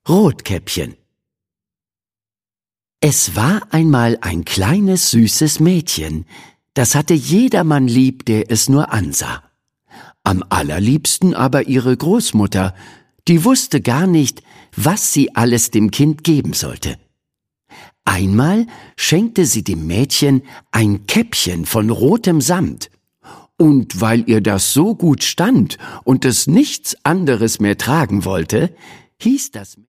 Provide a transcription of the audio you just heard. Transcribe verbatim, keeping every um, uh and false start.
Rotkäppchen. Es war einmal ein kleines, süßes Mädchen, das hatte jedermann lieb, der es nur ansah. Am allerliebsten aber ihre Großmutter, die wusste gar nicht, was sie alles dem Kind geben sollte. Einmal schenkte sie dem Mädchen ein Käppchen von rotem Samt, und weil ihr das so gut stand und es nichts anderes mehr tragen wollte, hieß das